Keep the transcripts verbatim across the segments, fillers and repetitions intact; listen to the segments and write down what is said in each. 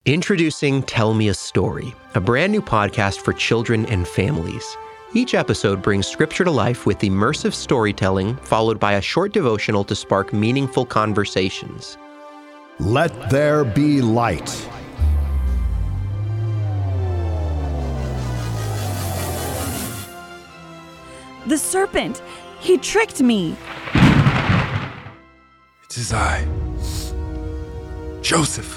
Introducing Tell Me a Story, a brand new podcast for children and families. Each episode brings scripture to life with immersive storytelling, followed by a short devotional to spark meaningful conversations. Let there be light. The serpent! He tricked me! It is I, Joseph.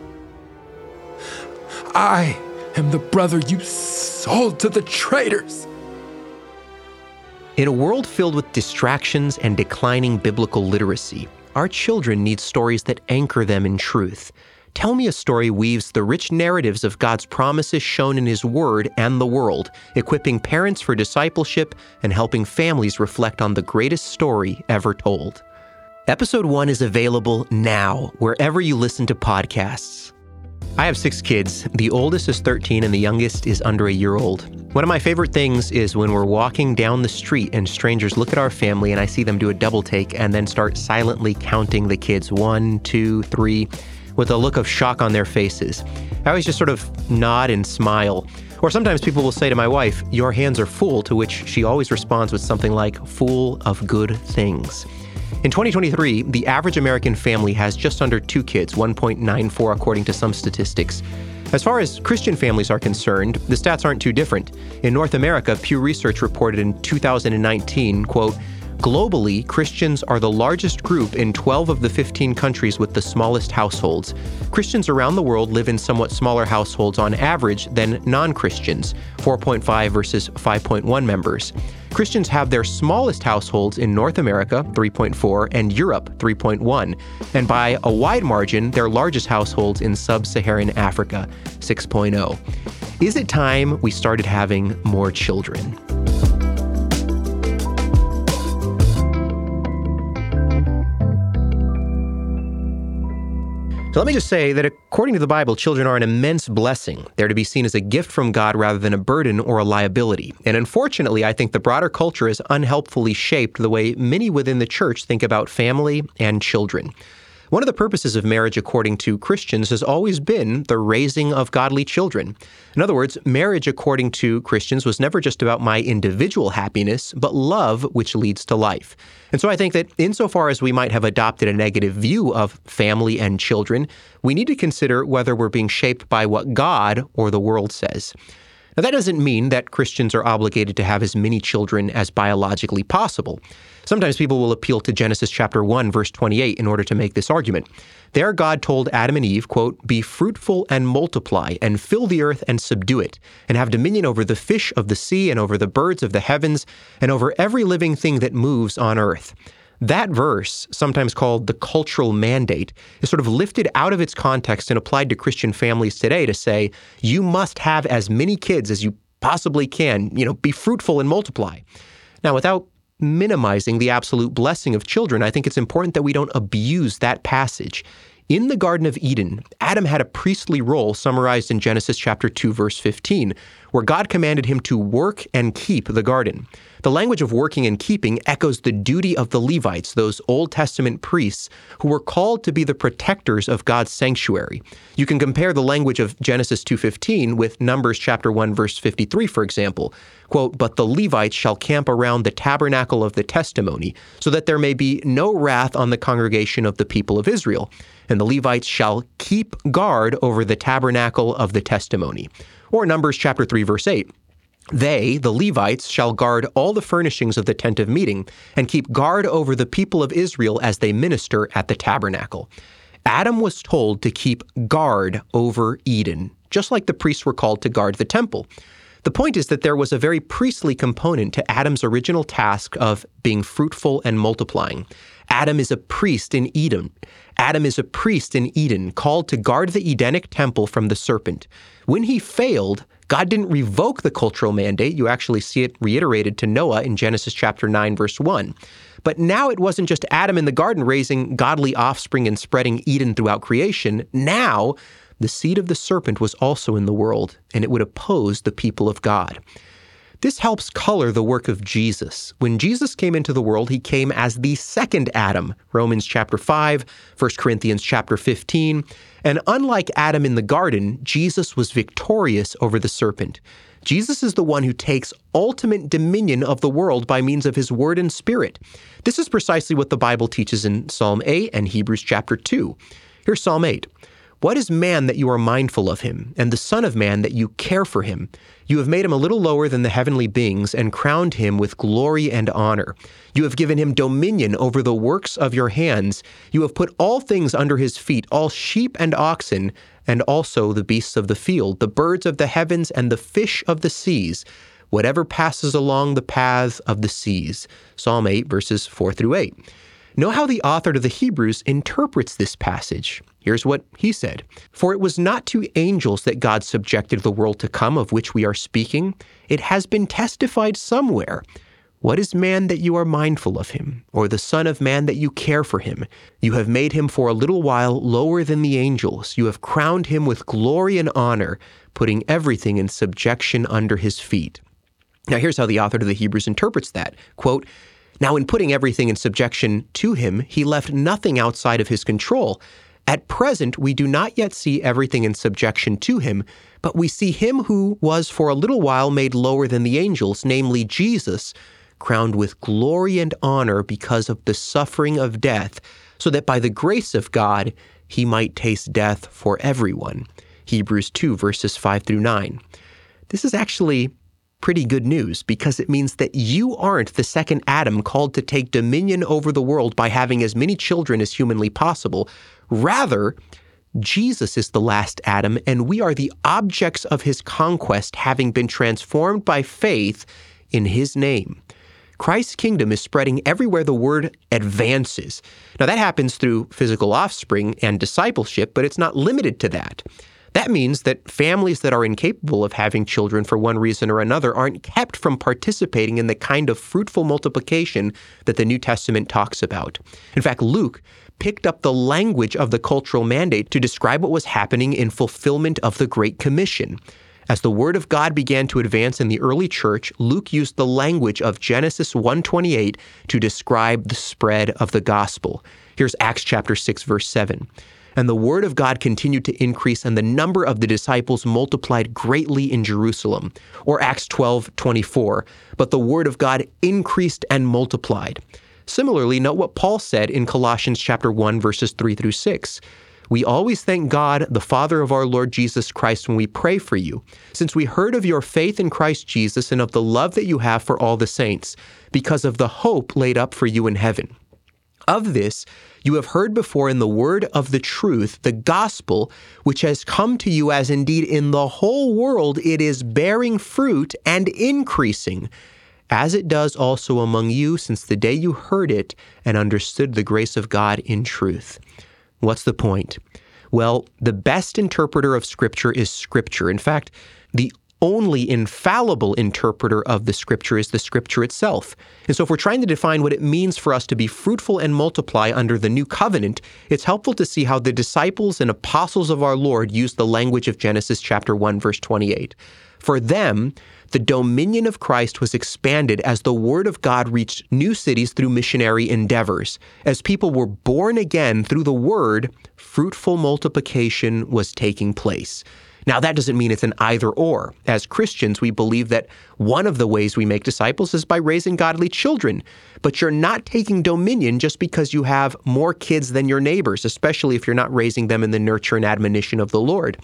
I am the brother you sold to the traitors. In a world filled with distractions and declining biblical literacy, our children need stories that anchor them in truth. Tell Me a Story weaves the rich narratives of God's promises shown in His Word and the world, equipping parents for discipleship and helping families reflect on the greatest story ever told. Episode one is available now, wherever you listen to podcasts. I have six kids. The oldest is thirteen and the youngest is under a year old. One of my favorite things is when we're walking down the street and strangers look at our family and I see them do a double take and then start silently counting the kids, one, two, three, with a look of shock on their faces. I always just sort of nod and smile. Or sometimes people will say to my wife, "Your hands are full," to which she always responds with something like, "full of good things." In twenty twenty-three, the average American family has just under two kids, one point nine four according to some statistics. As far as Christian families are concerned, the stats aren't too different. In North America, Pew Research reported in two thousand nineteen, quote, "Globally, Christians are the largest group in twelve of the fifteen countries with the smallest households. Christians around the world live in somewhat smaller households on average than non-Christians, four point five versus five point one members. Christians have their smallest households in North America, three point four, and Europe, three point one. And by a wide margin, their largest households in sub-Saharan Africa, six point oh. Is it time we started having more children? So let me just say that according to the Bible, children are an immense blessing. They're to be seen as a gift from God rather than a burden or a liability. And unfortunately, I think the broader culture has unhelpfully shaped the way many within the church think about family and children. One of the purposes of marriage, according to Christians, has always been the raising of godly children. In other words, marriage, according to Christians, was never just about my individual happiness, but love which leads to life. And so I think that insofar as we might have adopted a negative view of family and children, we need to consider whether we're being shaped by what God or the world says. Now, that doesn't mean that Christians are obligated to have as many children as biologically possible. Sometimes people will appeal to Genesis chapter one, verse twenty-eight in order to make this argument. There God told Adam and Eve, quote, "Be fruitful and multiply, and fill the earth and subdue it, and have dominion over the fish of the sea and over the birds of the heavens, and over every living thing that moves on earth." That verse, sometimes called the cultural mandate, is sort of lifted out of its context and applied to Christian families today to say, you must have as many kids as you possibly can, you know, be fruitful and multiply. Now, without minimizing the absolute blessing of children, I think it's important that we don't abuse that passage. In the Garden of Eden, Adam had a priestly role summarized in Genesis chapter two, verse fifteen, where God commanded him to work and keep the garden. The language of working and keeping echoes the duty of the Levites, those Old Testament priests who were called to be the protectors of God's sanctuary. You can compare the language of Genesis two fifteen with Numbers chapter one, verse fifty-three, for example. Quote, "But the Levites shall camp around the tabernacle of the testimony, so that there may be no wrath on the congregation of the people of Israel. And the Levites shall keep guard over the tabernacle of the testimony." Or Numbers chapter three, verse eight. "They, the Levites, shall guard all the furnishings of the tent of meeting, and keep guard over the people of Israel as they minister at the tabernacle." Adam was told to keep guard over Eden, just like the priests were called to guard the temple. The point is that there was a very priestly component to Adam's original task of being fruitful and multiplying. Adam is a priest in Eden. Adam is a priest in Eden, called to guard the Edenic temple from the serpent. When he failed, God didn't revoke the cultural mandate. You actually see it reiterated to Noah in Genesis chapter nine, verse one. But now it wasn't just Adam in the garden raising godly offspring and spreading Eden throughout creation. Now, the seed of the serpent was also in the world, and it would oppose the people of God. This helps color the work of Jesus. When Jesus came into the world, he came as the second Adam, Romans chapter five, First Corinthians chapter fifteen. And unlike Adam in the garden, Jesus was victorious over the serpent. Jesus is the one who takes ultimate dominion of the world by means of his word and spirit. This is precisely what the Bible teaches in Psalm eight and Hebrews chapter two. Here's Psalm eight. What is man that you are mindful of him, and the son of man that you care for him? You have made him a little lower than the heavenly beings and crowned him with glory and honor. You have given him dominion over the works of your hands. You have put all things under his feet, all sheep and oxen, and also the beasts of the field, the birds of the heavens and the fish of the seas, whatever passes along the paths of the seas. Psalm eight, verses four through eight. Know how the author to the Hebrews interprets this passage. Here's what he said. For it was not to angels that God subjected the world to come of which we are speaking. It has been testified somewhere. What is man that you are mindful of him, or the son of man that you care for him? You have made him for a little while lower than the angels. You have crowned him with glory and honor, putting everything in subjection under his feet. Now here's how the author to the Hebrews interprets that. Quote, Now in putting everything in subjection to him, he left nothing outside of his control. At present, we do not yet see everything in subjection to him, but we see him who was for a little while made lower than the angels, namely Jesus, crowned with glory and honor because of the suffering of death, so that by the grace of God, he might taste death for everyone. Hebrews two, verses five through nine. This is actually pretty good news because it means that you aren't the second Adam called to take dominion over the world by having as many children as humanly possible. Rather, Jesus is the last Adam, and we are the objects of his conquest, having been transformed by faith in his name. Christ's kingdom is spreading everywhere the word advances. Now, that happens through physical offspring and discipleship, but it's not limited to that. That means that families that are incapable of having children for one reason or another aren't kept from participating in the kind of fruitful multiplication that the New Testament talks about. In fact, Luke picked up the language of the cultural mandate to describe what was happening in fulfillment of the Great Commission. As the Word of God began to advance in the early church, Luke used the language of Genesis one twenty-eight to describe the spread of the gospel. Here's Acts chapter six, verse seven. And the word of God continued to increase, and the number of the disciples multiplied greatly in Jerusalem. Or Acts twelve twenty-four. But the word of God increased and multiplied. Similarly, note what Paul said in Colossians chapter one, verses three through six. We always thank God, the Father of our Lord Jesus Christ, when we pray for you, since we heard of your faith in Christ Jesus and of the love that you have for all the saints, because of the hope laid up for you in heaven. Of this you have heard before in the word of the truth, the gospel, which has come to you, as indeed in the whole world it is bearing fruit and increasing, as it does also among you since the day you heard it and understood the grace of God in truth. What's the point? Well, the best interpreter of Scripture is Scripture. In fact, the only infallible interpreter of the Scripture is the Scripture itself. And so if we're trying to define what it means for us to be fruitful and multiply under the new covenant, it's helpful to see how the disciples and apostles of our Lord used the language of Genesis chapter one, verse twenty-eight. For them, the dominion of Christ was expanded as the word of God reached new cities through missionary endeavors. As people were born again through the word, fruitful multiplication was taking place. Now, that doesn't mean it's an either or. As Christians, we believe that one of the ways we make disciples is by raising godly children. But you're not taking dominion just because you have more kids than your neighbors, especially if you're not raising them in the nurture and admonition of the Lord.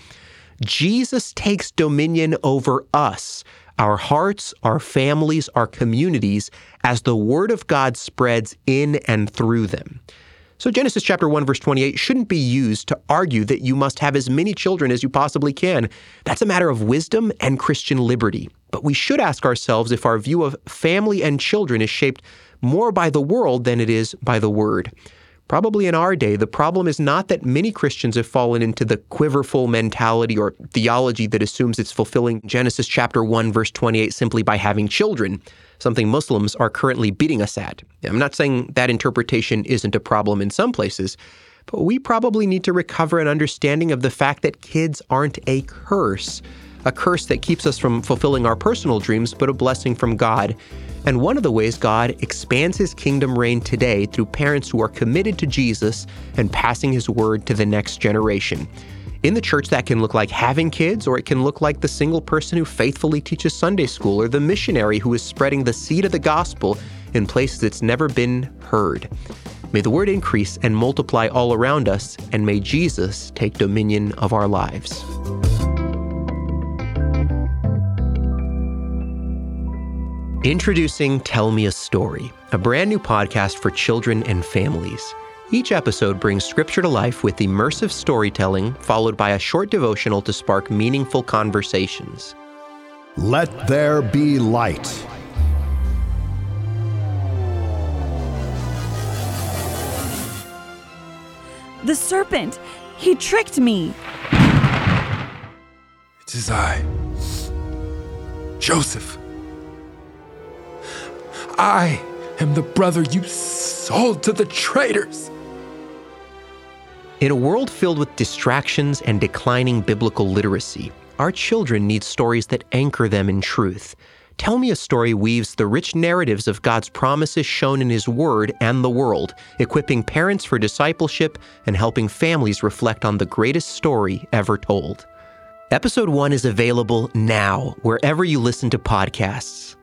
Jesus takes dominion over us, our hearts, our families, our communities, as the word of God spreads in and through them. So Genesis chapter one, verse twenty-eight shouldn't be used to argue that you must have as many children as you possibly can. That's a matter of wisdom and Christian liberty. But we should ask ourselves if our view of family and children is shaped more by the world than it is by the word. Probably in our day, the problem is not that many Christians have fallen into the quiverful mentality or theology that assumes it's fulfilling Genesis chapter one, verse twenty-eight simply by having children, something Muslims are currently beating us at. I'm not saying that interpretation isn't a problem in some places, but we probably need to recover an understanding of the fact that kids aren't a curse, a curse that keeps us from fulfilling our personal dreams, but a blessing from God. And one of the ways God expands his kingdom reign today through parents who are committed to Jesus and passing his word to the next generation. In the church, that can look like having kids, or it can look like the single person who faithfully teaches Sunday school, or the missionary who is spreading the seed of the gospel in places it's never been heard. May the word increase and multiply all around us, and may Jesus take dominion of our lives. Introducing Tell Me a Story, a brand new podcast for children and families. Each episode brings scripture to life with immersive storytelling, followed by a short devotional to spark meaningful conversations. Let there be light. The serpent, he tricked me. It is I, Joseph. I am the brother you sold to the traitors. In a world filled with distractions and declining biblical literacy, our children need stories that anchor them in truth. Tell Me a Story weaves the rich narratives of God's promises shown in his word and the world, equipping parents for discipleship and helping families reflect on the greatest story ever told. Episode one is available now, wherever you listen to podcasts.